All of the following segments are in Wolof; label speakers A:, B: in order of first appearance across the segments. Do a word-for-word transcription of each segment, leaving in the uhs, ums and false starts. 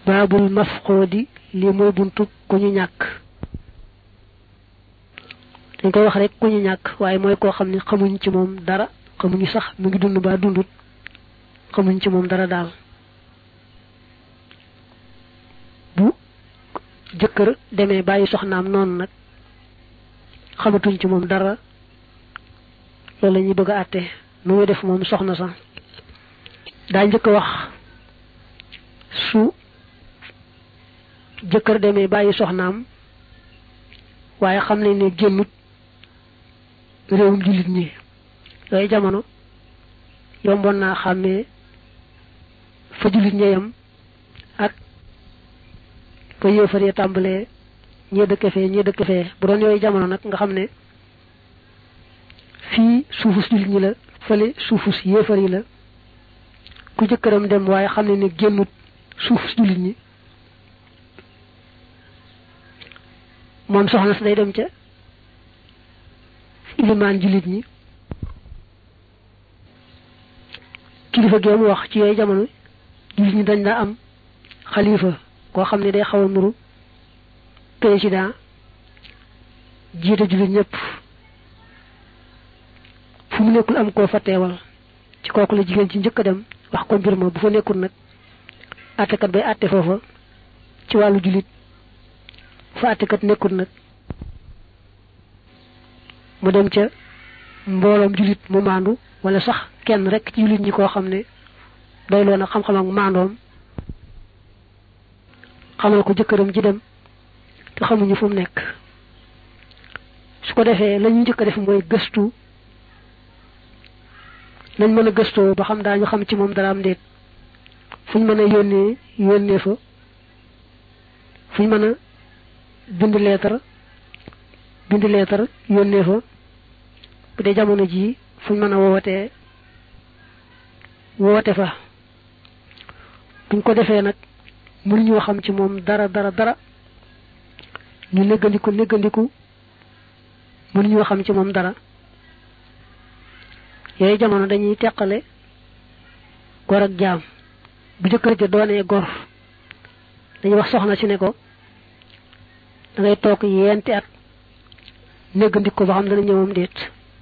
A: babul mafqudi li moy buntu ku ñu ñak dañ koy wax rek ku ñu ñak waye moy ko xamni xamuñ ci mom dara xamuñ sax mu ngi dund ba dundut xamuñ ci mom dara dal bu jëkkër démé bayyi soxnaam non nak xamatuñ ci mom dara loolu lañuy bëgg atté nu muy def mom soxna sa da ñëk wax su jëkkër démé bayyi soxnaam waye xam nañ ne gennut réewum julit ñi yoy jamono yombon na xamé fa julit ñeyam ak fa yéfar ya tambalé ñi dëkk fé ñi dëkk fé bu doon yoy jamono nak nga xamné fi suufus julit ñi la fele suufus yéfar yi la ku jëkkëram dem waye xamné ne gennut suufus julit ñi mom soxna sa day dem ca iliman julit ñi kilifa gi mu wax ci yoy jamono julit ñi dañ la am khalifa ko xamne day xawa nuru président jité julit ñepp fu mu nekkul am ko fa téwal ci koku la jigen ci ñëk dem wax ko mbir ma bu fa nekkul nak atté kat bay atté fofu ci walu julit fa atté kat nekkul nak mu dem ca mbolom julit mu mandu wala sax kenn rek ci julit ñi ko xamne doy lo na xam xam ak mandom xamal ko jëkkëram ji dem te xamuñu fu mu nekk su ko defee lañu jëkk def mooy gëstu nañ mën a gëstoo ba xam daañu xam ci moom dara am déet fuñ mën a yónnee yónnee fa fuñ mën a bind leetar bind leetar yónnee fa bu dee jamono ji fuñ mën a wootee woote fa buñ ko defee nag mënuñu xam ci moom dara dara dara ñu néggandiku néggandiku mënuñu xam ci moom dara yooyu jamono dañuy teqale gor ak jaam bu jëkkër ja doonee gor dañuy wax soxna si ne ko da ngay toog yenti at néggandiku ba xam dana ñëwam déet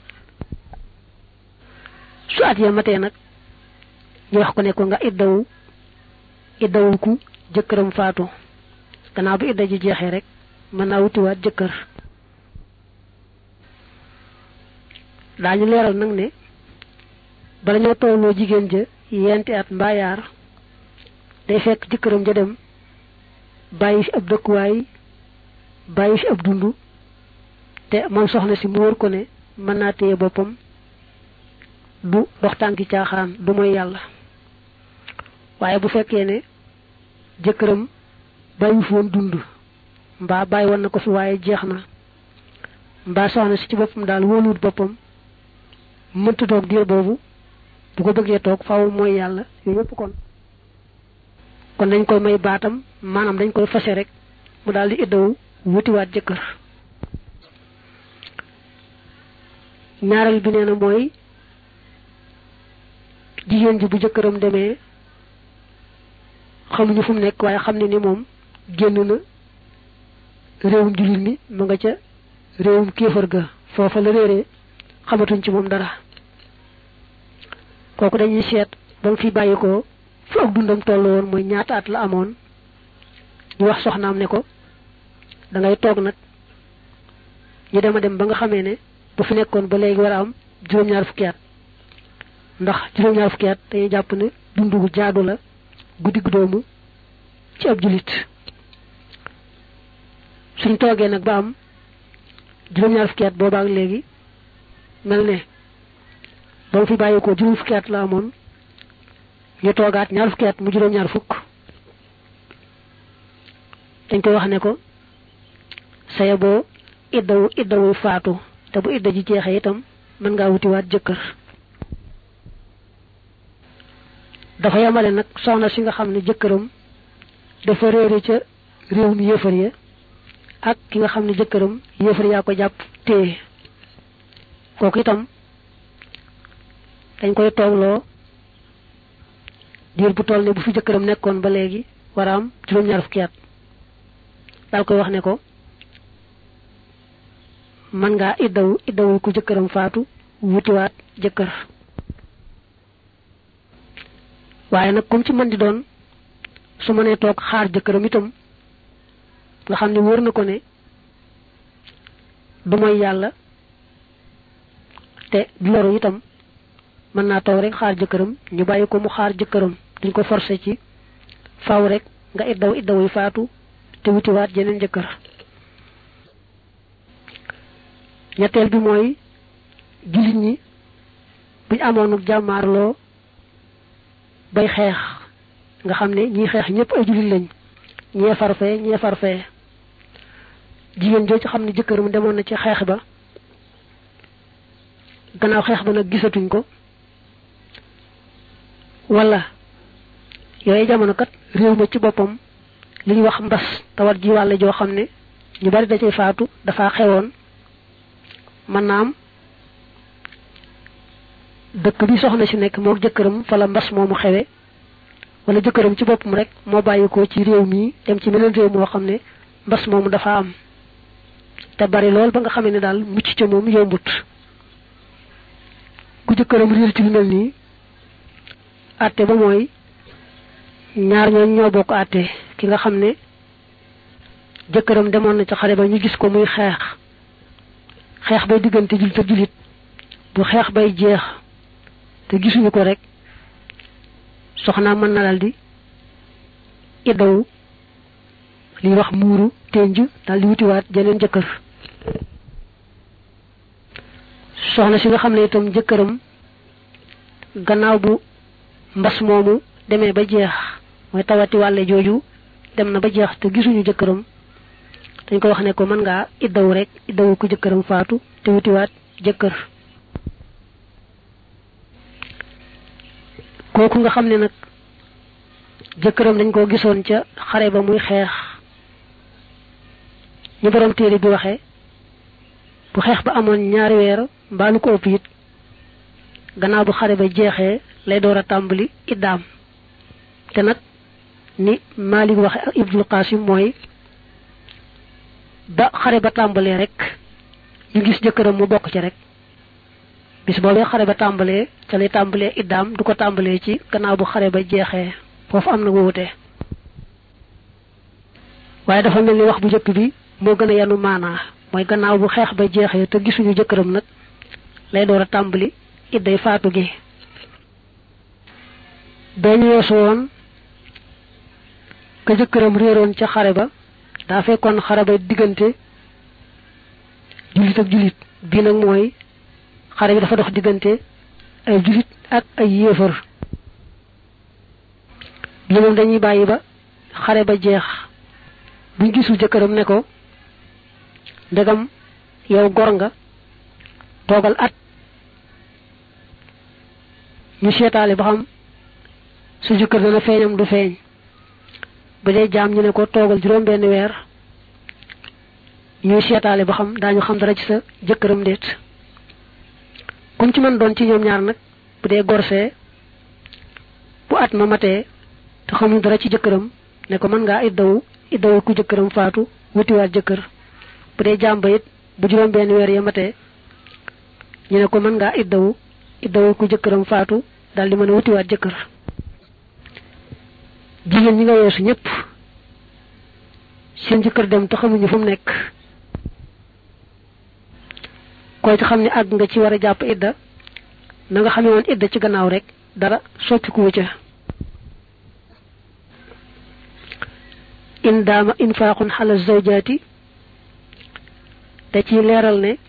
A: su at ya matee nag ñu wax ko ne ko nga iddawu iddawu ku jëkkëram faatu gannaaw bi idda ji jeexee rek mën naa wutiwaat jëkkër daañu leeral nag ne bala ñoo tolloo jigéen ja yenti at mbaayaar day fekk jëkkëram ja dem bàyyi fi ab dëkkuwaay bàyyi fi ab dund te moom soxna si mu wër ko ne mën naa téye boppam du dox tànki caaxaan du mooy yàlla waaye bu fekkee ne jëkkëram bàyyi fi woon dund mbaa bàyyi woon na ko fi waaye jeex na mbaa soxna si ci boppam daal wóoluwut boppam mënta toog diir boobu bu ko bëggee toog faaw mooy yàlla yooyu yëpp kon kon dañ koy may baatam maanaam dañ koy fase rek mu daal di iddawu wutiwaat jëkkër ñaareel bi nee na mooy jigéen ji bu jëkkëram demee xamuñu fu mu nekk waaye xam ne ni moom génn na réewum julit mi ma nga ca réewum kéefar ga foofa la réeree xamatuñ ci moom dara kooku dañuy seet ba mu fi bàyyi ko fu ak dundam tollu woon mooy ñaata at la amoon ñu wax soxnaam ne ko da ngay toog nag ñu dema dem ba nga xamee ne bu fi nekkoon ba léegi war a am juróom-ñaar fukki at ndax juróom-ñaar fukki at dañuy jàpp ne dundu gu jaadu la guddi gu doomu ci ab julit suñ toogee nag ba am juróom-ñaar fukki at boobaak léegi mel ne ba mu fi bàyyi ko juróom fukki at la amoon ñu toogaat ñaar fukki at mu juróom-ñaar fukk dañ koy wax ne ko saye boo iddawu iddawu faatu te bu idda ji jeexee itam mën ngaa wutiwaat jëkkër dafa yamale nag soxna si nga xam ne jëkkëram dafa réere ca réewum yéefar ya ak ki nga xam ne jëkkëram yéefar yaa ko jàpp téye kooku itam dañ koy toogloo diir bu toll ne bu fi jëkkëram nekkoon ba léegi war a am juróom-ñaar fukki at daal koy wax ne ko man ngaa iddawu iddawu ku jëkkëram faatu wutiwaat jëkkër waaye nag comme ci mën di doon su ma nee toog xaar jëkkëram itam nga xam ne wóor na ko ne du mooy yàlla te du loru itam mën naa toog rek xaar jëkkëram ñu bàyyi ko mu xaar jëkkëram duñ ko forcé ci faaw rek nga iddaw iddaw yi faatu te wutiwaat jeneen jëkkër ñetteel bi mooy jullit ñi buñ amoon jàmmaarloo bay xeex nga xam ne ñii xeex ñëpp ay jullit lañ ñee farfee ñee farfee jigéen joo ci xam ne jëkkëram demoon na ci xeex ba gannaaw xeex ba nag gisatuñ ko wala yooyu jamono kat réew ma ci boppam li ñuy wax mbas tawat ji wàlle joo xam ne ñu bari da cay faatu dafa xewoon mën naa am dëkk bi soxna si nekk moo jëkkëram fa la mbas moomu xewe wala jëkkëram ci boppam rek moo bàyyi ko ci réew mi dem ci meneen réew moo xam ne mbas moomu dafa am te bari lool ba nga xamee ne daal mucc ca moom yombut ku jëkkëram réer ci lu mel nii àtte ba mooy ñaar ñooñu ñoo bokk àtte ki nga xam ne jëkkëram demoon na ca xare ba ñu gis ko muy xeex xeex bay diggante jullit te jullit bu xeex bay jeex te gisuñu ko rek soxna mën na dal di iddawu li wax muuru tenj dal di wutiwaat jeneen jëkkër soxna si nga xam ne itam jëkkëram gannaaw bu mbas moomu demee ba jeex mooy tawati wàlle jooju dem na ba jeex te gisuñu jëkkëram dañ ko wax ne ko mën ngaa iddawu rek iddawu ko jëkkëram faatu te wutiwaat jëkkër kooku nga xam ne nag jëkkëram dañ ko gisoon ca xare ba muy xeex ñu borom téere bi waxee bu xeex ba amoon ñaari weer mbaa lu ko ëpp it gannaaw bu xare ba jeexee lay door a tàmbali iddaam te nag ni Maalik waxe ak Ibnul Qasim mooy ba xare ba tàmbalee rek ñu gis jëkkëram mu bokk ci rek bis boobee xare ba tàmbalee ca lay tàmbalee iddaam du ko tàmbalee ci gannaaw bu xare ba jeexee foofu am na wuute waaye dafa mel ni wax bu njëkk bi moo gën a yanu maanaa mooy gannaaw bu xeex ba jeexee te gisuñu jëkkëram nag lay door a tàmbali idday faatu gi dañu yeesu woon ka jëkkëram réeroon ca xare ba daa fekkoon xare ba diggante jullit ak jullit bii nag mooy xare bi dafa dox diggante ay jullit ak ay yéefar li moom dañuy bàyyi ba xare ba jeex buñ gisul jëkkëram ne ko ndegam yow gor nga toogal at ñu seetaale ba xam su jëkkër dana feeñam du feeñ bu dee jaam ñu ne ko toogal juróom benn weer ñuy seetaale ba xam daañu xam dara ci sa jëkkëram déet comme ci mën doon ci ñoom ñaar nag bu dee gorsee bu at ma matee te xamuñ dara ci jëkkëram ne ko mën ngaa iddawu iddawu ku jëkkëram faatu wutiwaat jëkkër bu dee jaam ba it bu juróom benn weer ya matee ñu ne ko mën ngaa iddawu iddawu ku jëkkëram faatu daal di mën a wutiwaat jëkkër jigéen ñi nga weesu ñëpp seen jëkkër dem te xamuñu fu mu nekk koy ci xam ne àgg nga ci war a jàpp idda na nga xamee woon idda ci gannaaw rek dara soppikuwu ca in daama infaaxun xala zawjaati da ci leeral ne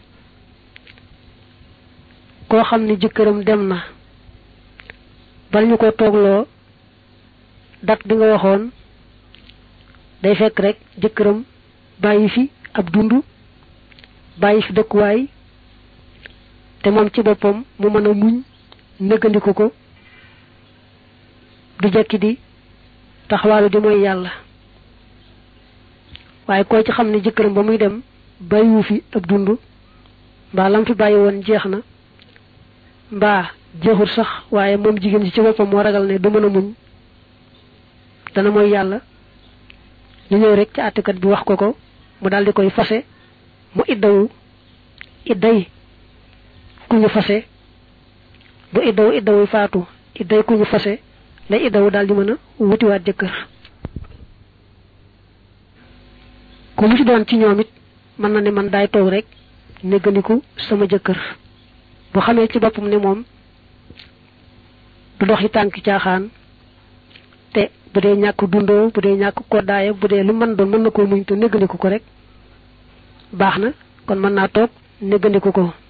A: koo xam ne jëkkëram dem na bala ñu ko toogloo dat bi nga waxoon day fekk rek jëkkëram bàyyi fi ab dund bàyyi fi dëkkuwaay te moom ci boppam mu mën a muñ nëggandiku ko du jekki di taxawaalu di mooy yàlla waaye koo ci xam ne jëkkëram ba muy dem bàyyiwu fi ab dund mbaa lam fi bàyyi woon jeex na mbaa jeexul sax waaye moom jigéen ji ci boppam moo ragal ne du mën a muñ dana mooy yàlla ñu ñëw rek ci àttekat bi wax ko ko mu daldi koy fase mu iddawu idday ku ñu fase bu iddawu iddawu faatu idday ku ñu fase lay iddawu daldi mën a wutiwaat jëkkër ku mu ci doon ci ñoom it mën na ne man daay toog rek néggandiku sama jëkkër bu xamee ci boppam ne moom du doxi tànk caaxaan te bu dee ñàkk dundoo bu dee ñàkk koddaaya bu dee lu mën doon mën na koo muñ te néggandiku ko rek baax na kon mën naa toog néggandiku ko